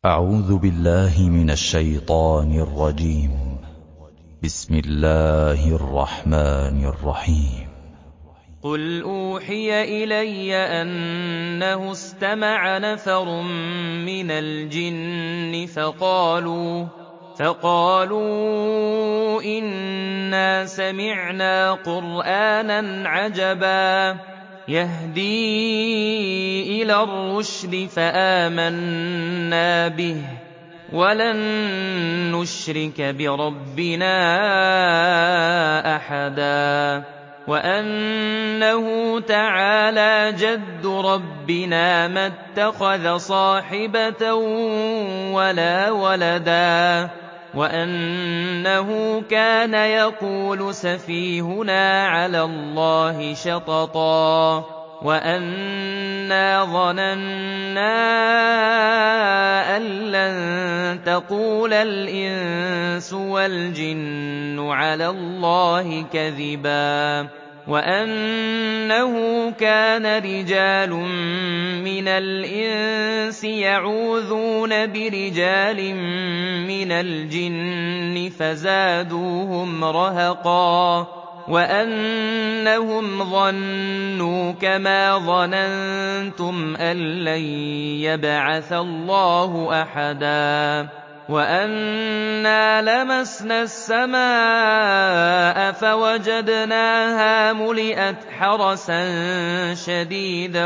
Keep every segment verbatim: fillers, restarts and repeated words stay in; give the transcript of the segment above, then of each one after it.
أعوذ بالله من الشيطان الرجيم. بسم الله الرحمن الرحيم. قُلْ أُوحِيَ إِلَيَّ أَنَّهُ اسْتَمَعَ نَفَرٌ مِّنَ الْجِنِّ فَقَالُوا فَقَالُوا إِنَّا سَمِعْنَا قُرْآنًا عَجَبًا يَهْدِي إِلَى الرُّشْدِ فَآمَنَّا بِهِ وَلَن نُّشْرِكَ بِرَبِّنَا أَحَدًا وَأَنَّهُ تَعَالَىٰ جَدُّ رَبِّنَا مَا اتَّخَذَ صَاحِبَةً وَلَا وَلَدًا وَأَنَّهُ كَانَ يَقُولُ سَفِيهُنَا عَلَى اللَّهِ شَطَطًا وَأَنَّا ظَنَنَّا أَن لَّن تَقُولَ الْإِنسُ وَالْجِنُّ عَلَى اللَّهِ كَذِبًا وَأَنَّهُ كَانَ رِجَالٌ مِّنَ الْإِنسِ يَعُوذُونَ بِرِجَالٍ مِّنَ الْجِنِّ فَزَادُوهُمْ رَهَقًا وَأَنَّهُمْ ظَنُّوا كَمَا ظَنَنتُمْ أَن لَّن يَبْعَثَ اللَّهُ أَحَدًا وَأَنَّا لَمَسْنَا السَّمَاءَ فَوَجَدْنَاهَا مُلِئَتْ حَرَسًا شَدِيدًا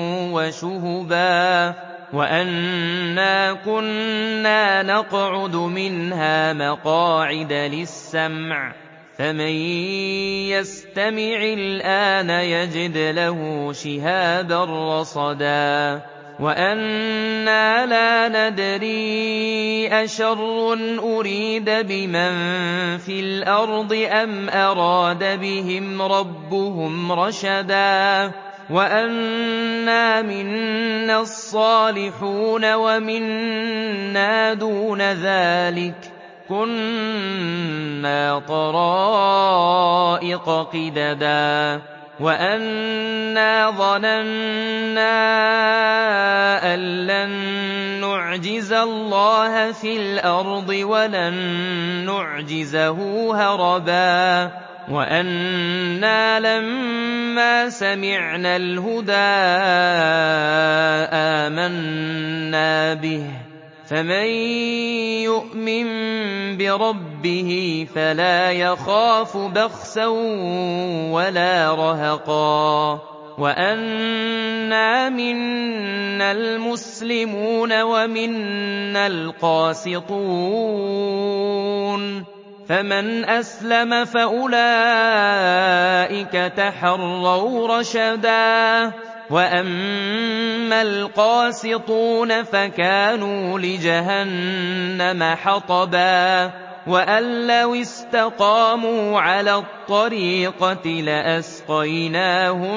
وَشُهُبًا وَأَنَّا كُنَّا نَقْعُدُ مِنْهَا مَقَاعِدَ لِلسَّمْعِ ۖ فَمَن يَسْتَمِعِ الْآنَ يَجِدْ لَهُ شِهَابًا رَّصَدًا وَأَنَّا لَا نَدْرِي أَشَرٌّ أُرِيدَ بِمَن فِي الْأَرْضِ أَمْ أَرَادَ بِهِمْ رَبُّهُمْ رَشَدًا وَأَنَّا مِنَّا الصَّالِحُونَ وَمِنَّا دُونَ ذَٰلِكَ ۖ كُنَّا طَرَائِقَ قِدَدًا وَأَنَّا ظَنَنَّا أَن لَّن نُّعْجِزَ اللَّهَ فِي الْأَرْضِ وَلَن نُّعْجِزَهُ هَرَبًا وَأَنَّا لَمَّا سَمِعْنَا الْهُدَىٰ آمَنَّا بِهِ ۖ فَمَن يُؤْمِن بِرَبِّهِ فَلَا يَخَافُ بَخْسًا وَلَا رَهَقًا وَأَنَّا مِنَّا الْمُسْلِمُونَ وَمِنَّا الْقَاسِطُونَ ۖ فَمَنْ أَسْلَمَ فَأُولَٰئِكَ تَحَرَّوْا رَشَدًا وَأَمَّا الْقَاسِطُونَ فَكَانُوا لِجَهَنَّمَ حَطَبًا وَأَن لَّوِ اسْتَقَامُوا عَلَى الطَّرِيقَةِ لَأَسْقَيْنَاهُم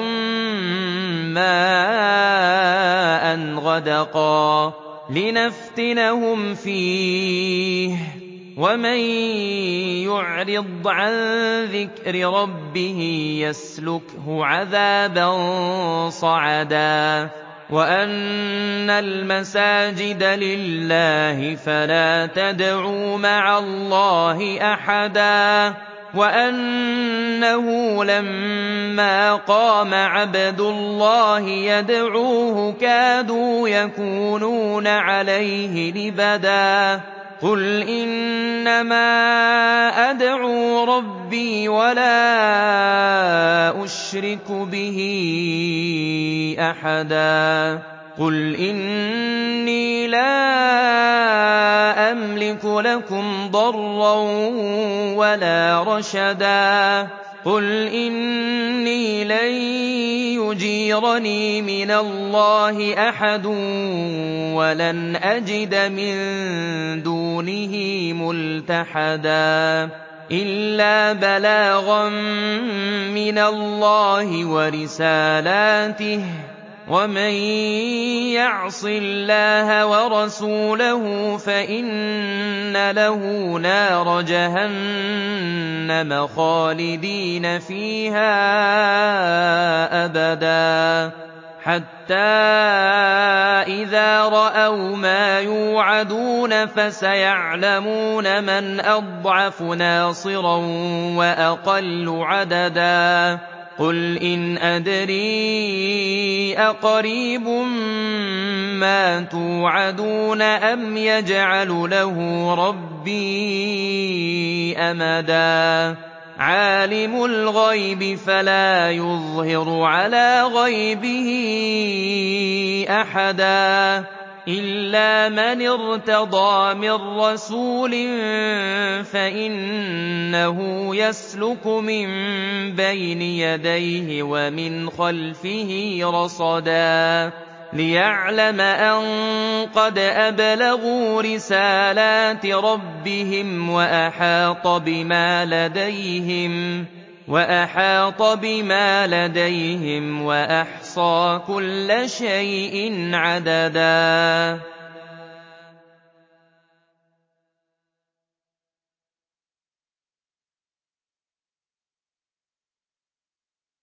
مَّاءً غَدَقًا لِّنَفْتِنَهُمْ فِيهِ ۚ وَمَن يُعْرِضْ عَن ذِكْرِ رَبِّهِ يَسْلُكْهُ عَذَابًا صَعَدًا وَأَنَّ الْمَسَاجِدَ لِلَّهِ فَلَا تَدْعُوا مَعَ اللَّهِ أَحَدًا وَأَنَّهُ لَمَّا قَامَ عَبْدُ اللَّهِ يَدْعُوهُ كَادُوا يَكُونُونَ عَلَيْهِ لِبَدًا قُلْ إِنَّمَا أَدْعُو رَبِّي وَلَا أُشْرِكُ بِهِ أَحَدًا قُلْ إِنِّي لَا أَمْلِكُ لَكُمْ ضَرًّا وَلَا رَشَدًا قُلْ إِنِّي لَن يُجِيرَنِي مِنَ اللَّهِ أَحَدٌ وَلَنْ أَجِدَ مِن دُونِهِ مُلْتَحَدًا إِلَّا بَلَاغًا مِّنَ اللَّهِ وَرِسَالَاتِهِ ۚ وَمَن يَعْصِ اللَّهَ وَرَسُولَهُ فَإِنَّ لَهُ نَارَ جَهَنَّمَ خَالِدِينَ فِيهَا أَبَدًا حَتَّىٰ إِذَا رَأَوْا مَا يُوعَدُونَ فَسَيَعْلَمُونَ مَنْ أَضْعَفُ نَاصِرًا وَأَقَلُّ عَدَدًا قُلْ إِنْ أَدْرِي أَقَرِيبٌ مَّا تُوعَدُونَ أَمْ يَجْعَلُ لَهُ رَبِّي أَمَدًا عَالِمُ الْغَيْبِ فَلَا يُظْهِرُ عَلَىٰ غَيْبِهِ أَحَدًا إِلَّا مَنِ ارْتَضَىٰ مِن رَّسُولٍ فَإِنَّهُ يَسْلُكُ مِن بَيْنِ يَدَيْهِ وَمِنْ خَلْفِهِ رَصَدًا لِّيَعْلَمَ أَن قَدْ أَبْلَغُوا رِسَالَاتِ رَبِّهِمْ وَأَحَاطَ بِمَا لَدَيْهِمْ وَأَحَاطَ بِمَا لَدَيْهِمْ وَأَحْصَىٰ كُلَّ شَيْءٍ عَدَدًا